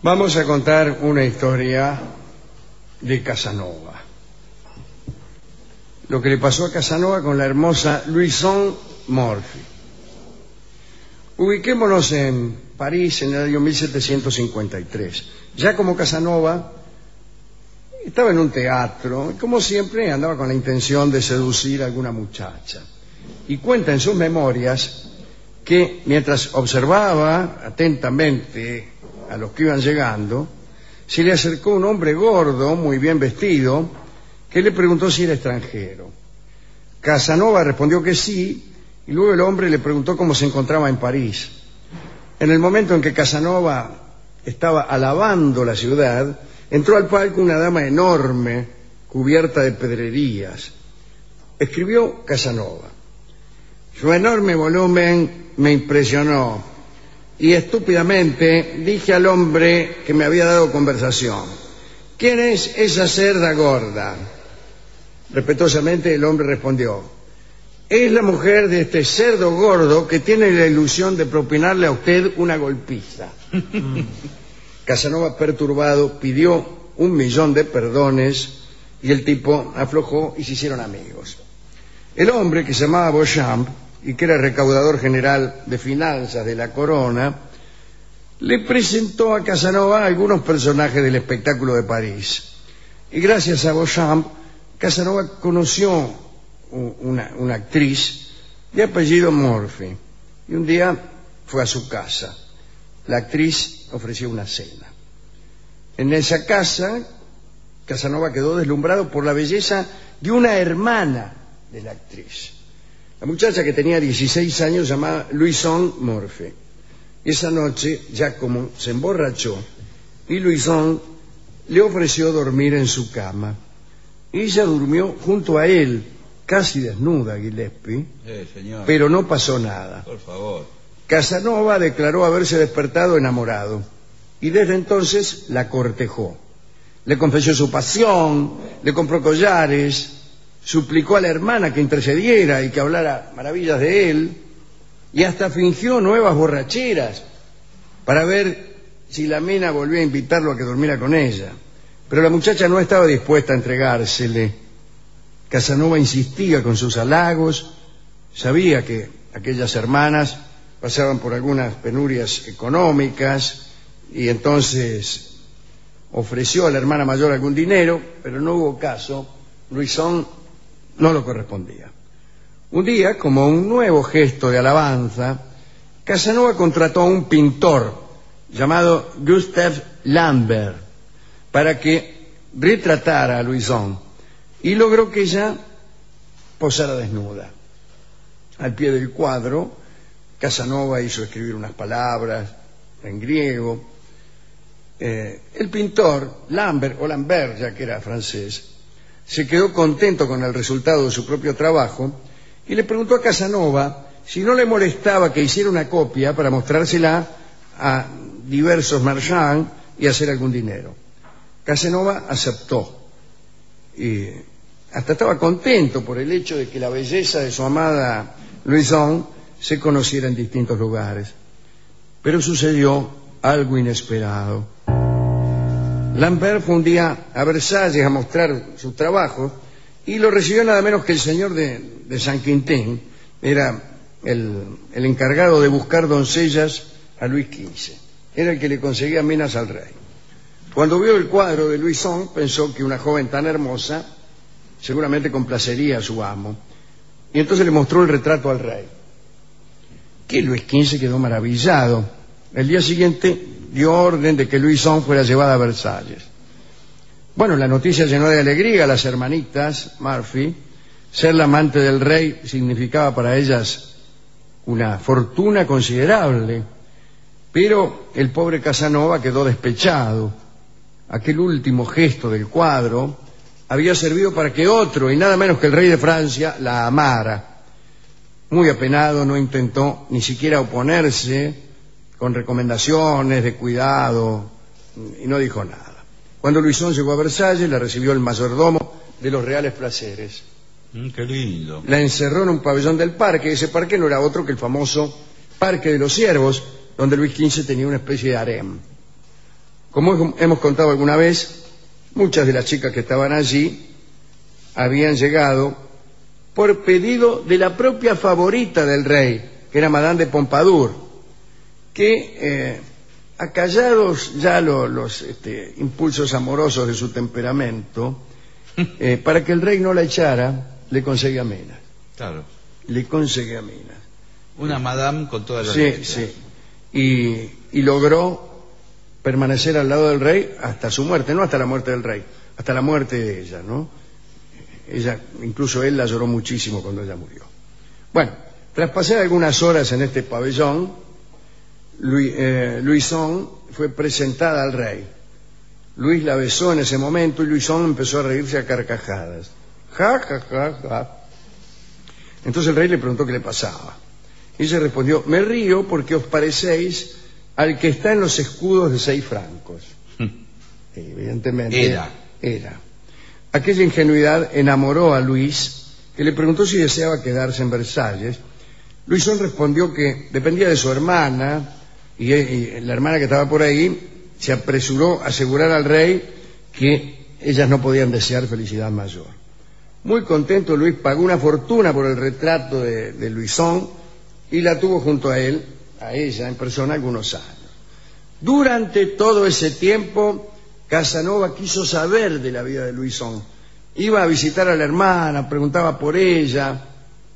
Vamos a contar una historia de Casanova. Lo que le pasó a Casanova con la hermosa Louison Morphy. Ubiquémonos en París en el año 1753. Ya como Casanova estaba en un teatro y como siempre andaba con la intención de seducir a alguna muchacha. Y cuenta en sus memorias que mientras observaba atentamente a los que iban llegando, se le acercó un hombre gordo, muy bien vestido, que le preguntó si era extranjero. Casanova respondió que sí, y luego el hombre le preguntó cómo se encontraba en París. En el momento en que Casanova estaba alabando la ciudad, entró al palco una dama enorme, cubierta de pedrerías. Escribió Casanova: su enorme volumen me impresionó y estúpidamente dije al hombre que me había dado conversación: ¿quién es esa cerda gorda? Respetuosamente el hombre respondió: es la mujer de este cerdo gordo que tiene la ilusión de propinarle a usted una golpiza. Casanova, perturbado, pidió 1.000.000 de perdones y el tipo aflojó y se hicieron amigos. El hombre, que se llamaba Beauchamp y que era recaudador general de finanzas de la corona, le presentó a Casanova algunos personajes del espectáculo de París. Y gracias a Beauchamp, Casanova conoció una actriz de apellido Morphy. Y un día fue a su casa. La actriz ofreció una cena. En esa casa, Casanova quedó deslumbrado por la belleza de una hermana de la actriz. La muchacha, que tenía 16 años, se llamaba Louison Morphy. Y esa noche, ya como se emborrachó, y Louison le ofreció dormir en su cama. Ella durmió junto a él, casi desnuda, Gillespie, pero no pasó nada. Por favor. Casanova declaró haberse despertado enamorado y desde entonces la cortejó. Le confesó su pasión, le compró collares, suplicó a la hermana que intercediera y que hablara maravillas de él, y hasta fingió nuevas borracheras para ver si la mina volvía a invitarlo a que durmiera con ella. Pero la muchacha no estaba dispuesta a entregársele. Casanova insistía con sus halagos, sabía que aquellas hermanas pasaban por algunas penurias económicas y entonces ofreció a la hermana mayor algún dinero, pero no hubo caso. Louison no lo correspondía. Un día, como un nuevo gesto de alabanza, Casanova contrató a un pintor llamado Gustave Lambert para que retratara a Louison y logró que ella posara desnuda. Al pie del cuadro, Casanova hizo escribir unas palabras en griego. El pintor, Lambert, o Lambert, ya que era francés, se quedó contento con el resultado de su propio trabajo y le preguntó a Casanova si no le molestaba que hiciera una copia para mostrársela a diversos marchands y hacer algún dinero. Casanova aceptó y hasta estaba contento por el hecho de que la belleza de su amada Louison se conociera en distintos lugares. Pero sucedió algo inesperado. Lambert fue un día a Versalles a mostrar su trabajo y lo recibió nada menos que el señor de Saint-Quentin. Era el encargado de buscar doncellas a Luis XV. Era el que le conseguía minas al rey. Cuando vio el cuadro de Louison, pensó que una joven tan hermosa seguramente complacería a su amo. Y entonces le mostró el retrato al rey, que Luis XV quedó maravillado. El día siguiente dio orden de que Louison fuera llevada a Versalles. Bueno, la noticia llenó de alegría a las hermanitas Morphy. Ser la amante del rey significaba para ellas una fortuna considerable, pero el pobre Casanova quedó despechado. Aquel último gesto del cuadro había servido para que otro, y nada menos que el rey de Francia, la amara. Muy apenado, no intentó ni siquiera oponerse, con recomendaciones de cuidado, y no dijo nada. Cuando Louison llegó a Versalles, la recibió el mayordomo de los reales placeres. Qué lindo. La encerró en un pabellón del parque. Ese parque no era otro que el famoso Parque de los Ciervos, donde Luis XV tenía una especie de harem. Como hemos contado alguna vez, muchas de las chicas que estaban allí habían llegado por pedido de la propia favorita del rey, que era Madame de Pompadour, que acallados ya los impulsos amorosos de su temperamento, para que el rey no la echara, le conseguía minas. Claro. Le conseguía minas. Una madame con toda la Sí, letra. sí. Y logró permanecer al lado del rey hasta su muerte, no hasta la muerte del rey, hasta la muerte de ella, ¿no? Ella, incluso él la lloró muchísimo cuando ella murió. Bueno, tras pasar algunas horas en este pabellón, Louison fue presentada al rey. Luis la besó en ese momento y Louison empezó a reírse a carcajadas. Ja, ja, ja, ja. Entonces el rey le preguntó qué le pasaba. Y ella respondió: me río porque os parecéis al que está en los escudos de 6 francos. Evidentemente era. Aquella ingenuidad enamoró a Luis, que le preguntó si deseaba quedarse en Versalles. Louison respondió que dependía de su hermana, y la hermana que estaba por ahí se apresuró a asegurar al rey que ellas no podían desear felicidad mayor. Muy contento, Luis pagó una fortuna por el retrato de Louison y la tuvo junto a él, a ella en persona, algunos años. Durante todo ese tiempo, Casanova quiso saber de la vida de Louison. Iba a visitar a la hermana, preguntaba por ella,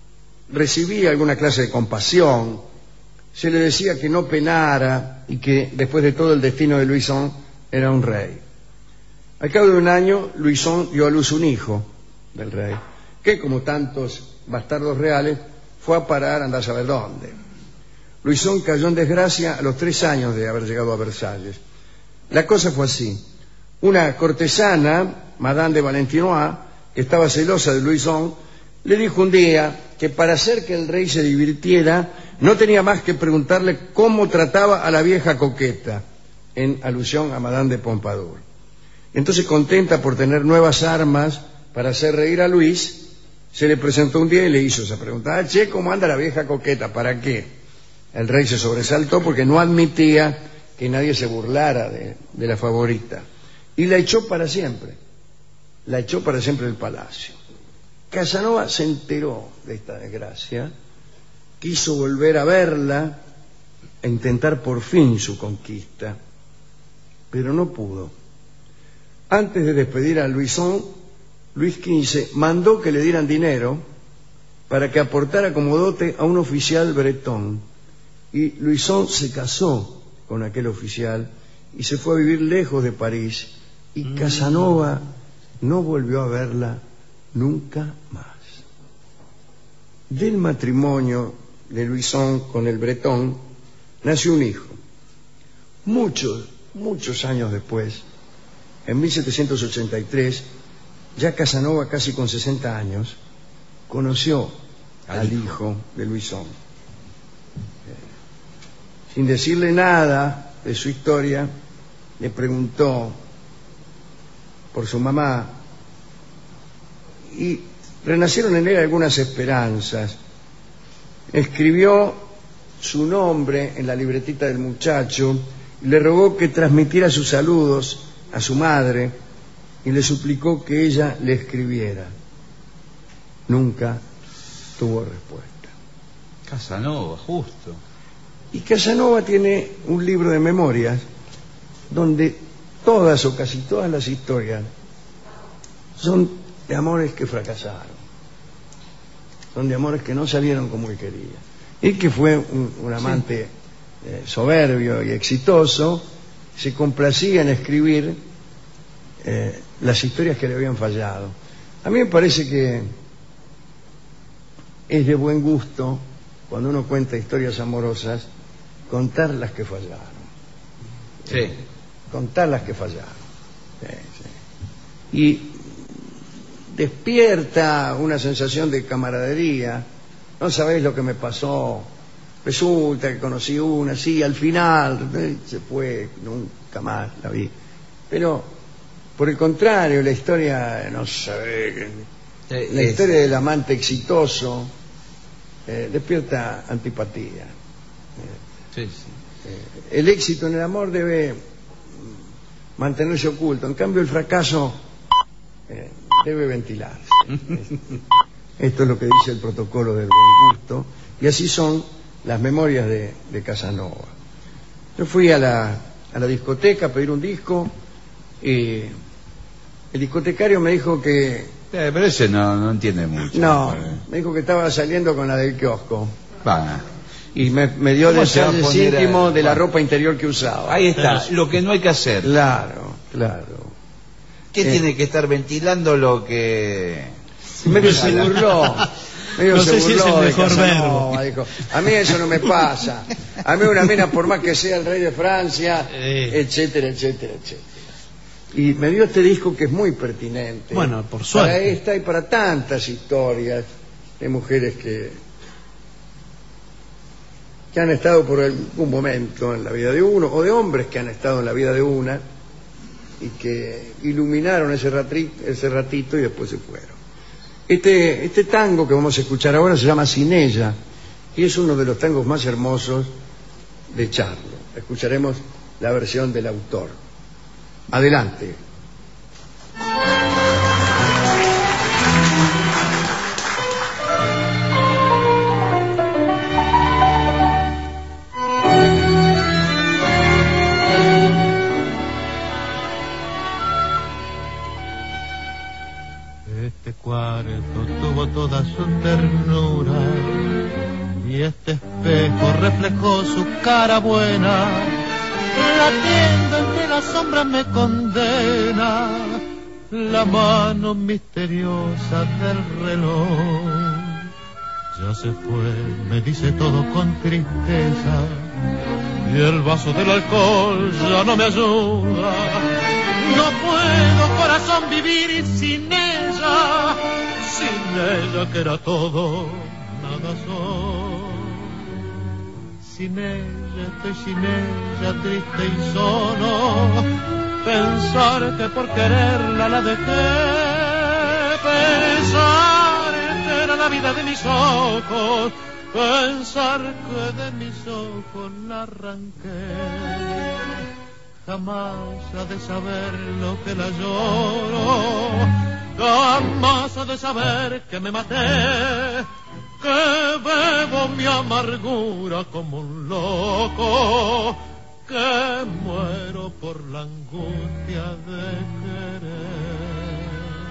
recibía alguna clase de compasión, se le decía que no penara y que después de todo el destino de Louison era un rey. Al cabo de un año, Louison dio a luz un hijo del rey, que como tantos bastardos reales fue a parar, andá a saber dónde. Louison cayó en desgracia a los 3 años de haber llegado a Versalles. La cosa fue así: una cortesana, Madame de Valentinois, que estaba celosa de Louison, le dijo un día que para hacer que el rey se divirtiera no tenía más que preguntarle cómo trataba a la vieja coqueta, en alusión a Madame de Pompadour. Entonces, contenta por tener nuevas armas para hacer reír a Luis, se le presentó un día y le hizo esa pregunta: che, ¿cómo anda la vieja coqueta? ¿Para qué? El rey se sobresaltó porque no admitía que nadie se burlara de la favorita, y la echó para siempre. La echó para siempre del palacio. Casanova se enteró de esta desgracia, quiso volver a verla e intentar por fin su conquista, pero no pudo. Antes de despedir a Louison, Luis XV mandó que le dieran dinero para que aportara como dote a un oficial bretón, y Louison se casó con aquel oficial y se fue a vivir lejos de París, y Casanova no volvió a verla nunca más. Del matrimonio de Louison con el bretón nació un hijo. Muchos años después, en 1783, ya Casanova, casi con 60 años, conoció al hijo de Louison. Sin decirle nada de su historia, le preguntó por su mamá, y renacieron en él algunas esperanzas. Escribió su nombre en la libretita del muchacho y le rogó que transmitiera sus saludos a su madre y le suplicó que ella le escribiera. Nunca tuvo respuesta. Casanova, justo. Y Casanova tiene un libro de memorias donde todas o casi todas las historias son de amores que fracasaron, son de amores que no salieron como él quería. Él, que fue un amante soberbio y exitoso, se complacía en escribir las historias que le habían fallado. A mí me parece que es de buen gusto, cuando uno cuenta historias amorosas, contar las que fallaron. Sí. Contar las que fallaron. Sí. Y despierta una sensación de camaradería. No sabéis lo que me pasó. Resulta que conocí una, sí, al final se fue, nunca más la vi. Pero, por el contrario, la historia, no sé, la historia del amante exitoso despierta antipatía. Sí, sí. El éxito en el amor debe mantenerse oculto. En cambio, el fracaso debe ventilarse. Esto es lo que dice el protocolo del buen gusto, y así son las memorias de Casanova. Yo fui a la discoteca a pedir un disco y el discotecario me dijo que... Pero ese no entiende mucho. No, me dijo que estaba saliendo con la del kiosco. Va. Y me dio ¿Cómo se va a detalles poner íntimos de la bueno, ropa interior que usaba. Ahí está, lo que no hay que hacer. Claro. ¿Qué tiene que estar ventilando lo que...? Medio se burló. No sé si es el mejor verbo. Dijo, a mí eso no me pasa. A mí una mina, por más que sea el rey de Francia, etcétera. Y me dio este disco que es muy pertinente. Bueno, por suerte. Para esta y para tantas historias de mujeres que han estado por algún momento en la vida de uno, o de hombres que han estado en la vida de una y que iluminaron ese ratito y después se fueron. Este tango que vamos a escuchar ahora se llama Sin ella y es uno de los tangos más hermosos de Charlo. Escucharemos la versión del autor. Adelante. Este cuarto tuvo toda su ternura y este espejo reflejó su cara buena. Latiendo entre las sombras me condena la mano misteriosa del reloj. Ya se fue, me dice todo con tristeza, y el vaso del alcohol ya no me ayuda. No puedo, corazón, vivir sin ella que era todo, nada soy. Sin ella, estoy sin ella, triste y solo. Pensar que por quererla la dejé. Pensar que era la vida de mis ojos. Pensar que de mis ojos la arranqué. Jamás ha de saber lo que la lloro. Jamás ha de saber que me maté. Que bebo mi amargura como un loco, que muero por la angustia de querer.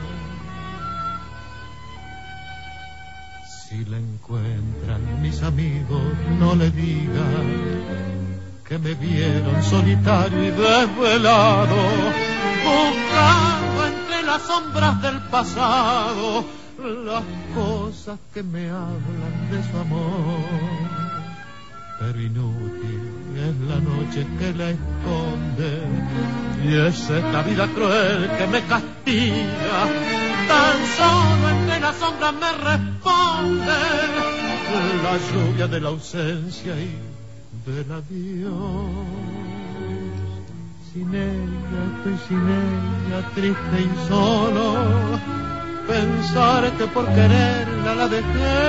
Si la encuentran mis amigos, no le digan que me vieron solitario y desvelado, buscando entre las sombras del pasado las cosas que me hablan de su amor. Pero inútil es la noche que la esconde, y es esta vida cruel que me castiga. Tan solo entre las sombras me responde la lluvia de la ausencia y del adiós. Sin ella, estoy sin ella, triste y solo. Pensar que por quererla la dejé.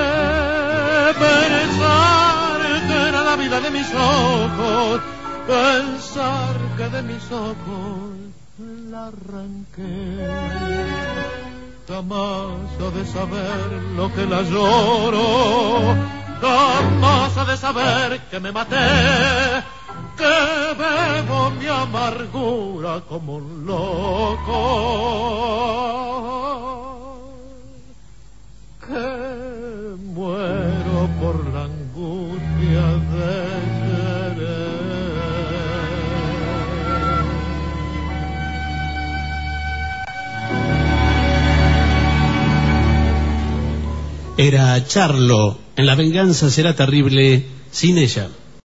Pensar que era la vida de mis ojos. Pensar que de mis ojos la arranqué. Jamás ha de saber lo que la lloro. Jamás ha de saber que me maté. Que bebo mi amargura como un loco, que muero por la angustia de querer. Era Charlo, en La venganza será terrible sin ella.